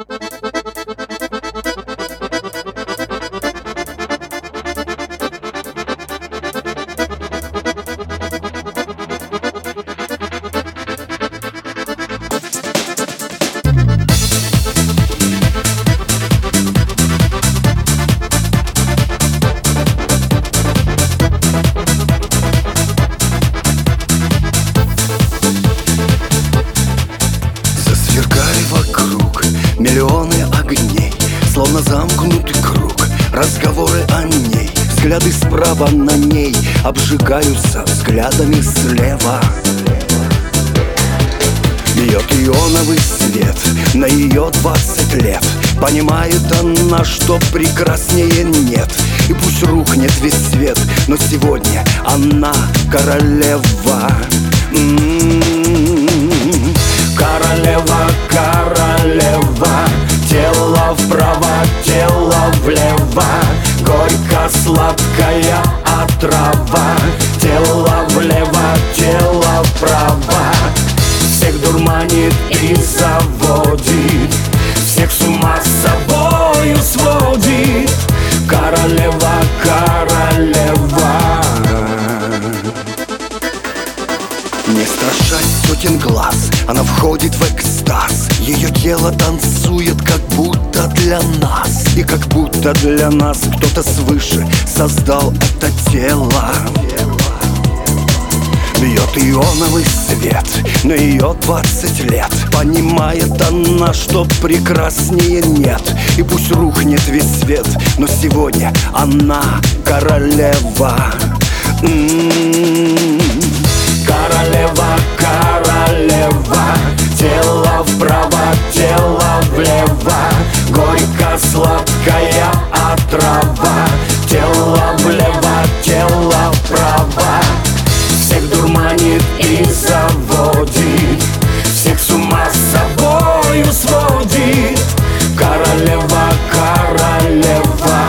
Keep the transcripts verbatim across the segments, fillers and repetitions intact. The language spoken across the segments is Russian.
Засверкали вокруг миллионы огней, словно замкнутый круг, разговоры о ней. Взгляды справа на ней обжигаются взглядами слева. Бьет ионовый свет на ее двадцать лет. Понимает она, что прекраснее нет. И пусть рухнет весь свет, но сегодня она королева. М-м-м. Королева, королева, тело вправо, тело влево, горько-сладкая отрава, тело влево, тело вправо. Всех дурманит и заводит, всех с ума с собою сводит. Королева, королева. Не страшась сотен глаз, она входит в экстаз. Ее тело танцует, как будто для нас. И как будто для нас кто-то свыше создал это тело. Бьет ионовый свет на ее двадцать лет. Понимает она, что прекраснее нет. И пусть рухнет весь свет, но сегодня она королева. М-м-м. Королева, королева, тело вправо, тело влево, горько-сладкая отрава, тело влево, тело вправо. Всех дурманит и заводит, всех с ума с собою сводит. Королева, королева.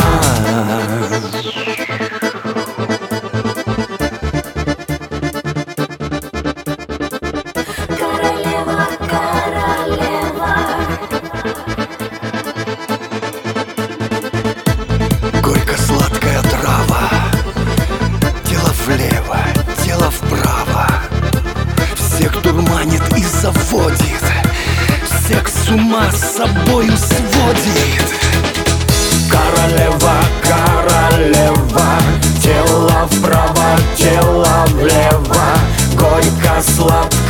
Горько-сладкая трава, тело влево, тело вправо. Всех дурманит и заводит, всех с ума с собою сводит. Королева, королева, тело вправо, тело влево, горько-сладкая